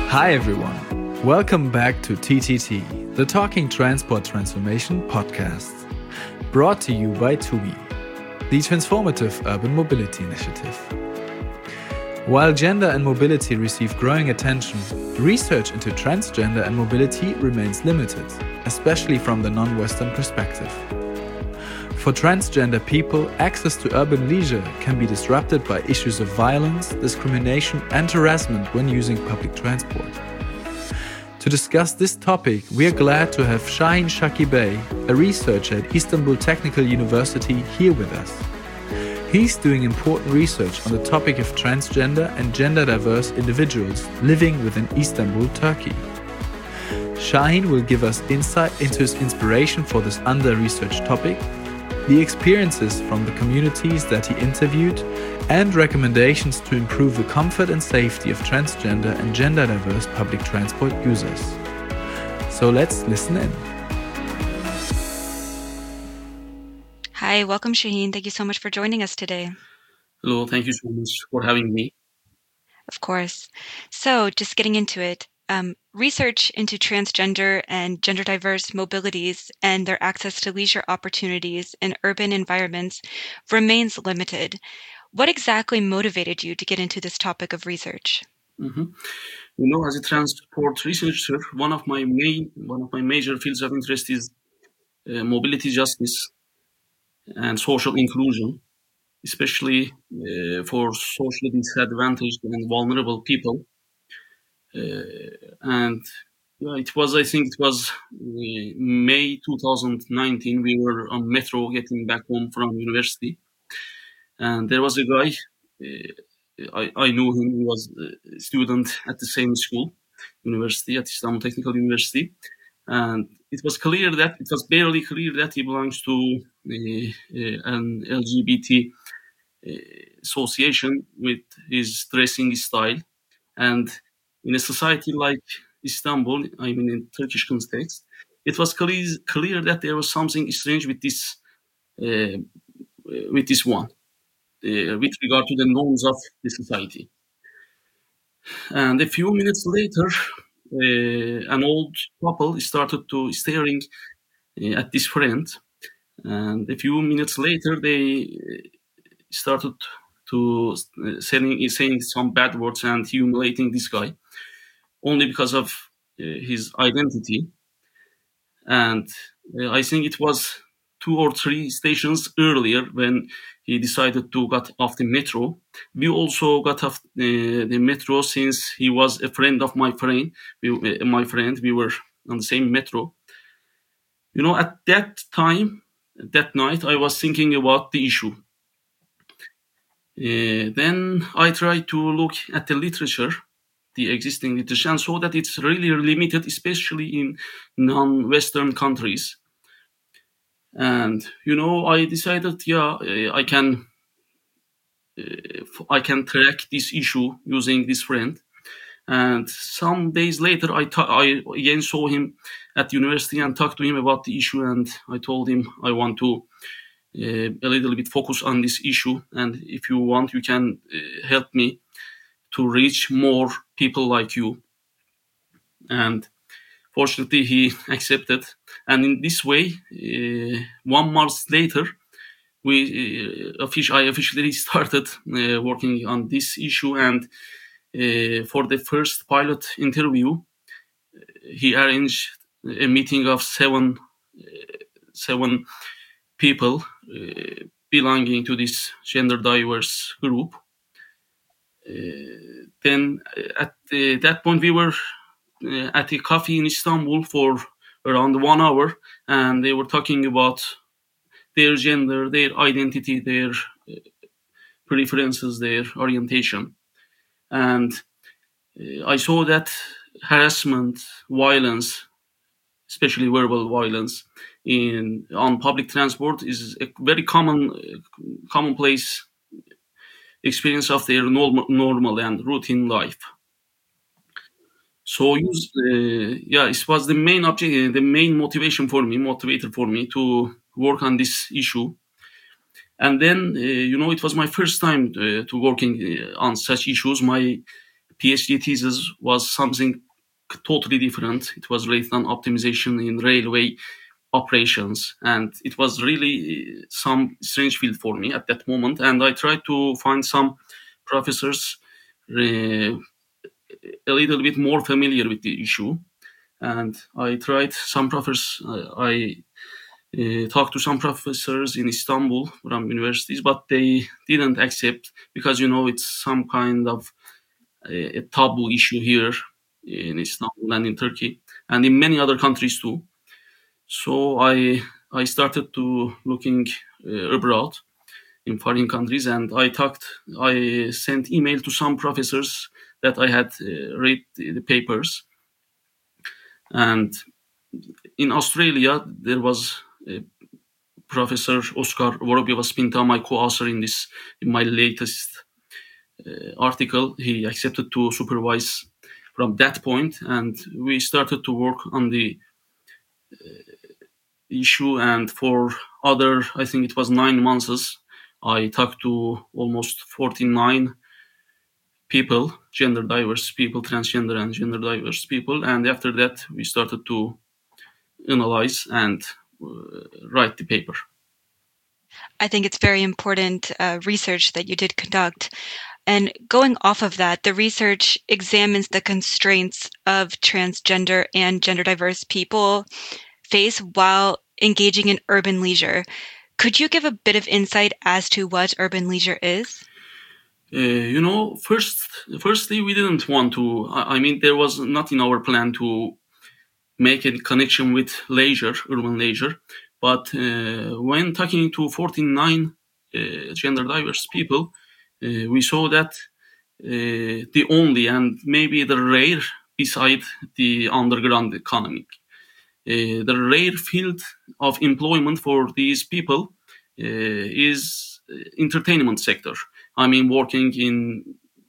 Hi everyone. Welcome back to TTT, the Talking Transport Transformation podcast, brought to you by TUI, the Transformative Urban Mobility Initiative. While gender and mobility receive growing attention, research into transgender and mobility remains limited, especially from the non-Western perspective. For transgender people, access to urban leisure can be disrupted by issues of violence, discrimination, and harassment when using public transport. To discuss this topic, we are glad to have Şahin Shaki Bey, a researcher at Istanbul Technical University, here with us. He's doing important research on the topic of transgender and gender-diverse individuals living within Istanbul, Turkey. Şahin will give us insight into his inspiration for this under-researched topic, the experiences from the communities that he interviewed, and recommendations to improve the comfort and safety of transgender and gender-diverse public transport users. So let's listen in. Hi, welcome Şahin. Thank you so much for joining us today. Hello, thank you so much for having me. Of course. So just getting into it, research into transgender and gender diverse mobilities and their access to leisure opportunities in urban environments remains limited. What exactly motivated you to get into this topic of research? As a transport researcher, one of my major fields of interest is mobility justice and social inclusion, especially for socially disadvantaged and vulnerable people. I think it was May 2019. We were on metro getting back home from university, and there was a guy. I knew him. He was a student at the same school, university at Istanbul Technical University, and it was barely clear that he belongs to an LGBT association with his dressing style. And in a society like Istanbul, in Turkish context, it was clear that there was something strange with this one. With regard to the norms of the society. And a few minutes later, an old couple started to staring at this friend. And a few minutes later, they started to saying some bad words and humiliating this guy only because of his identity. And I think it was 2 or 3 stations earlier when he decided to get off the metro. We also got off the metro since he was a friend of my friend. We were on the same metro. At that time, that night, I was thinking about the issue. Then I tried to look at the literature, the existing literature, and saw that it's really limited, especially in non-Western countries. And I decided, I can track this issue using this friend. And some days later, I again saw him at university and talked to him about the issue. And I told him I want to a little bit focus on this issue. And if you want, you can help me to reach more people like you. And fortunately, he accepted. And in this way, 1 month later, I officially started working on this issue. And for the first pilot interview, he arranged a meeting of seven people belonging to this gender diverse group. Then at that point, we were at a cafe in Istanbul for around 1 hour, and they were talking about their gender, their identity, their preferences, their orientation. And I saw that harassment, violence, especially verbal violence on public transport is a very commonplace experience of their normal and routine life. So it was the main object, the main motivator for me to work on this issue. And then, it was my first time to working on such issues. My PhD thesis was something totally different. It was related on optimization in railway operations, and it was really some strange field for me at that moment. And I tried to find some professors uh, a little bit more familiar with the issue, and I tried some professors. I talked to some professors in Istanbul from universities, but they didn't accept because it's some kind of a taboo issue here in Istanbul and in Turkey and in many other countries too. So I started to looking abroad in foreign countries, and I sent email to some professors that I had read the papers. And in Australia there was Professor Oscar Vorobyeva-Spinta, my co-author in my latest article. He accepted to supervise from that point, and we started to work on the issue. And for other, I think it was 9 months, I talked to almost 49 people, gender diverse people, transgender and gender diverse people. And after that, we started to analyze and write the paper. I think it's very important research that you did conduct. And going off of that, the research examines the constraints of transgender and gender diverse people face while engaging in urban leisure. Could you give a bit of insight as to what urban leisure is? Firstly, we didn't want to. I mean, there was not in our plan to make a connection with leisure, urban leisure. But when talking to 49 gender diverse people, we saw that the only and maybe the rare, beside the underground economy, the rare field of employment for these people is entertainment sector. I mean, working in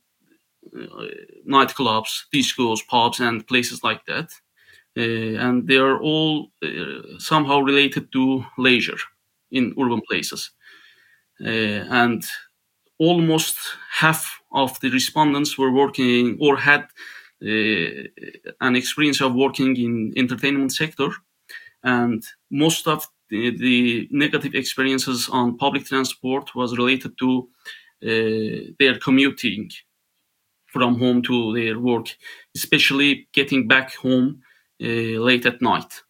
nightclubs, discos, pubs, and places like that. And they are all somehow related to leisure in urban places. And almost half of the respondents were working or had an experience of working in entertainment sector, and most of the negative experiences on public transport was related to their commuting from home to their work, especially getting back home late at night.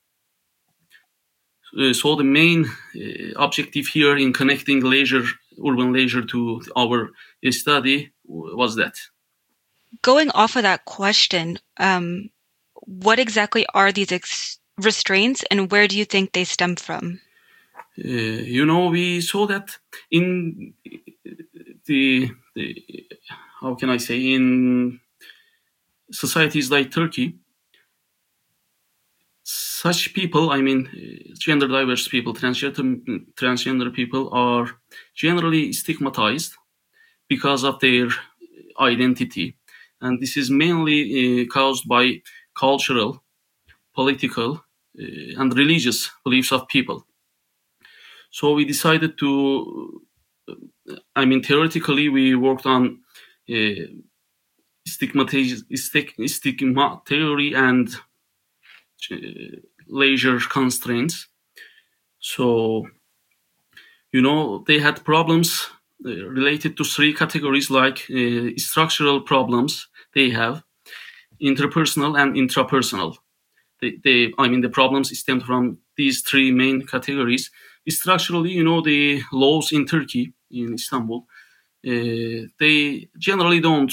So the main objective here in connecting urban leisure to our study was that. Going off of that question, what exactly are these restraints and where do you think they stem from? We saw that in the how can I say, in societies like Turkey, such people, I mean, gender diverse people, transgender people are generally stigmatized because of their identity. And this is mainly caused by cultural, political, and religious beliefs of people. So we decided to, I mean, theoretically, we worked on stigma theory and leisure constraints. So, they had problems related to three categories, like structural problems they have, interpersonal and intrapersonal. The problems stemmed from these three main categories. Structurally, the laws in Turkey, in Istanbul, they generally don't,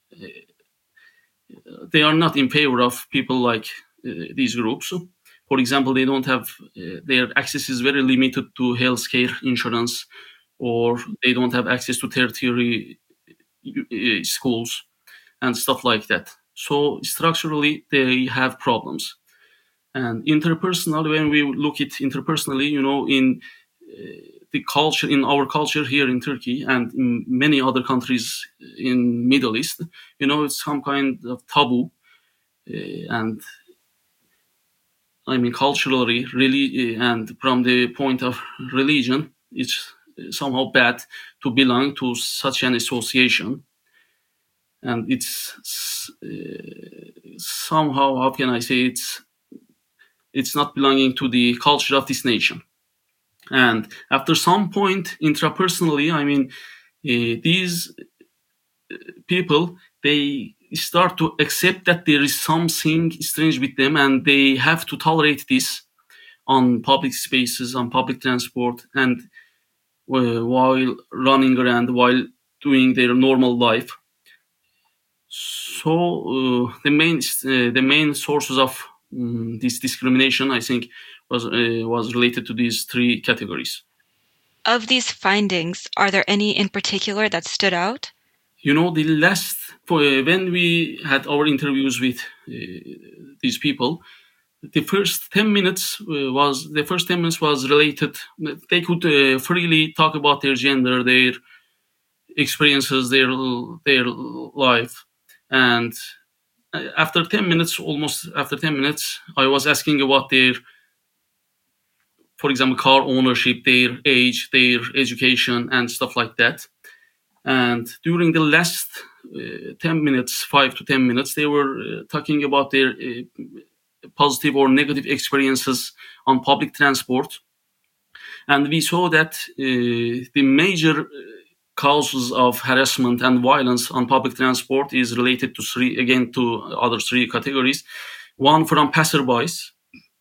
they are not in favor of people like these groups. For example, they don't have, their access is very limited to healthcare insurance, or they don't have access to tertiary schools and stuff like that. So structurally, they have problems. And interpersonal, when we look at interpersonally, in the culture, in our culture here in Turkey and in many other countries in Middle East, it's some kind of taboo. And I mean, culturally, really, and from the point of religion, it's somehow bad to belong to such an association. And it's somehow, how can I say, it's not belonging to the culture of this nation. And after some point, intrapersonally, I mean, these people, they start to accept that there is something strange with them, and they have to tolerate this on public spaces, on public transport, and while running around, while doing their normal life. So the main sources of this discrimination, I think, was related to these three categories. Of these findings, are there any in particular that stood out? You know, the last when we had our interviews with these people, the first 10 minutes was related. They could freely talk about their gender, their experiences, their life, and almost after 10 minutes, I was asking about their, for example, car ownership, their age, their education, and stuff like that. And during the last 10 minutes, 5 to 10 minutes, they were talking about their positive or negative experiences on public transport. And we saw that the major causes of harassment and violence on public transport is related to other three categories. One, from passerbys.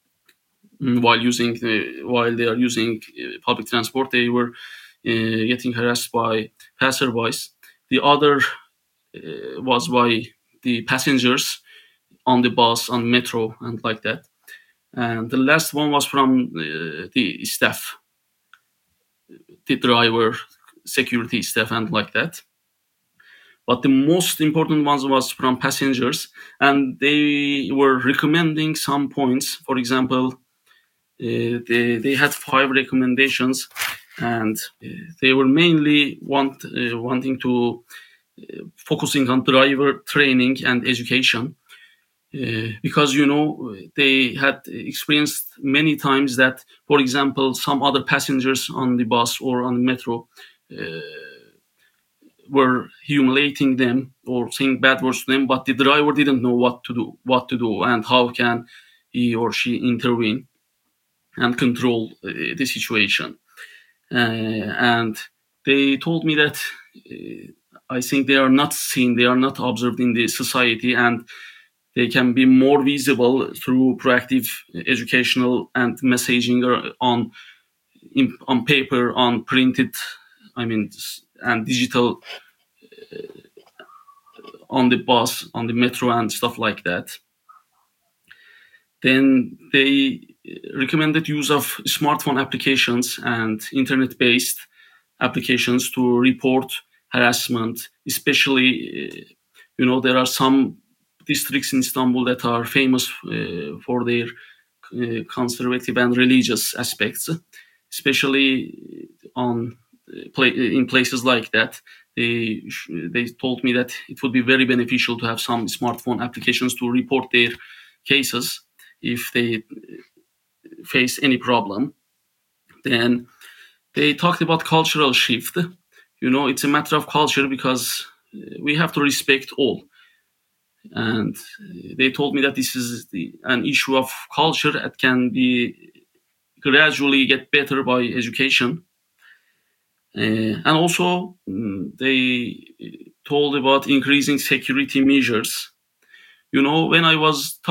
While they are using public transport, they were getting harassed by passerbys. The other was by the passengers on the bus, on metro, and like that. And the last one was from the staff, the driver, security staff, and like that. But the most important ones was from passengers, and they were recommending some points. For example, they had 5 recommendations, and they were mainly wanting to focusing on driver training and education, because they had experienced many times that, for example, some other passengers on the bus or on the metro were humiliating them or saying bad words to them, but the driver didn't know what to do, and how can he or she intervene and control the situation. And they told me that I think they are not seen, they are not observed in the society, and they can be more visible through proactive educational and messaging on paper, on printed, and digital, on the bus, on the metro, and stuff like that. Then they recommended use of smartphone applications and internet-based applications to report harassment, especially, there are some districts in Istanbul that are famous for their conservative and religious aspects, especially in places like that. They told me that it would be very beneficial to have some smartphone applications to report their cases if they face any problem. Then they talked about cultural shift. It's a matter of culture, because we have to respect all. And they told me that this is an issue of culture that can be gradually get better by education. And also they told about increasing security measures. When I was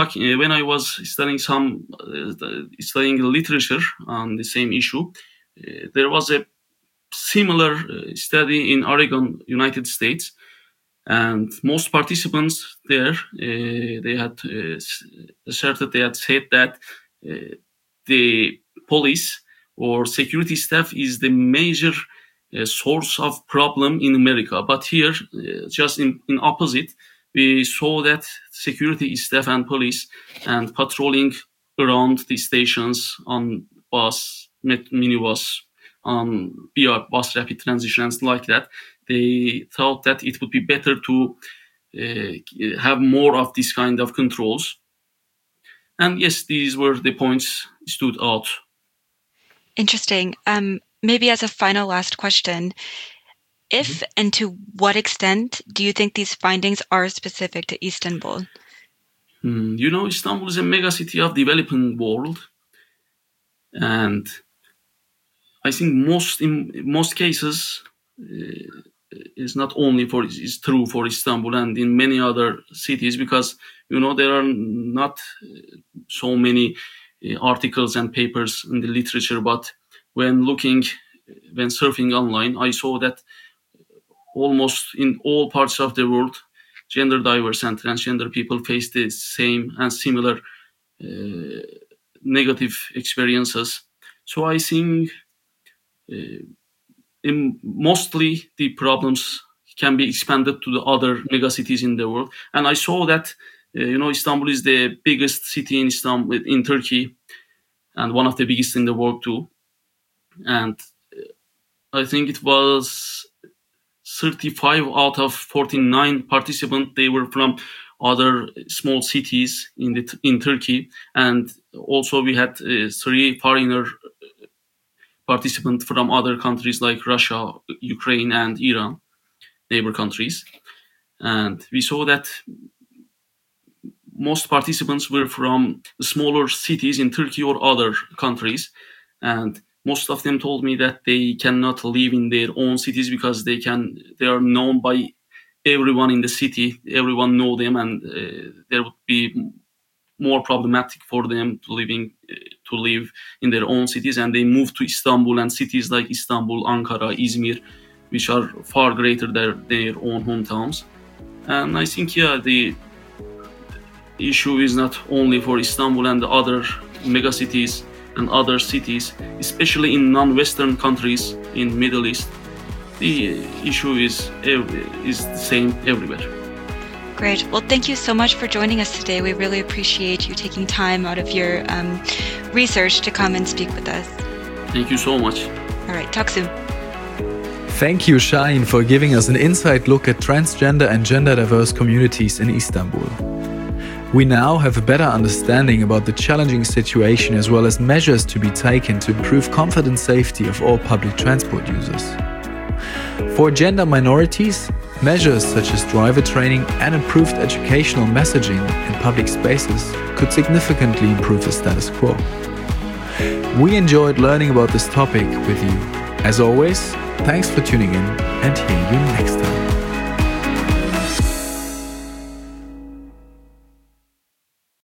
studying literature on the same issue, there was a similar study in Oregon, United States, and most participants there, they had said that the police or security staff is the major source of problem in America. But here, just in opposite, we saw that security staff and police and patrolling around the stations on bus, minibus, on bus rapid transitions like that, they thought that it would be better to have more of this kind of controls. And yes, these were the points stood out. Interesting. Maybe as a final last question, If and to what extent do you think these findings are specific to Istanbul? Istanbul is a megacity of developing world, and I think in most cases is not only is true for Istanbul and in many other cities, because there are not so many articles and papers in the literature, but when surfing online, I saw that almost in all parts of the world, gender diverse and transgender people face the same and similar negative experiences. So I think mostly the problems can be expanded to the other megacities in the world. And I saw that Istanbul is the biggest city in Turkey, and one of the biggest in the world too. And I think it was 35 out of 49 participants, they were from other small cities in Turkey. And also we had 3 foreigner participants from other countries like Russia, Ukraine, and Iran, neighbor countries. And we saw that most participants were from smaller cities in Turkey or other countries. And most of them told me that they cannot live in their own cities because they are known by everyone in the city. Everyone know them, and there would be more problematic for them to live in their own cities. And they moved to Istanbul and cities like Istanbul, Ankara, Izmir, which are far greater than their own hometowns. And I think, the issue is not only for Istanbul and the other megacities and other cities, especially in non-Western countries in Middle East. The issue is the same everywhere. Great. Well, thank you so much for joining us today. We really appreciate you taking time out of your research to come and speak with us. Thank you so much. All right. Talk soon. Thank you, Shaheen, for giving us an inside look at transgender and gender diverse communities in Istanbul. We now have a better understanding about the challenging situation as well as measures to be taken to improve comfort and safety of all public transport users. For gender minorities, measures such as driver training and improved educational messaging in public spaces could significantly improve the status quo. We enjoyed learning about this topic with you. As always, thanks for tuning in, and hear you next time.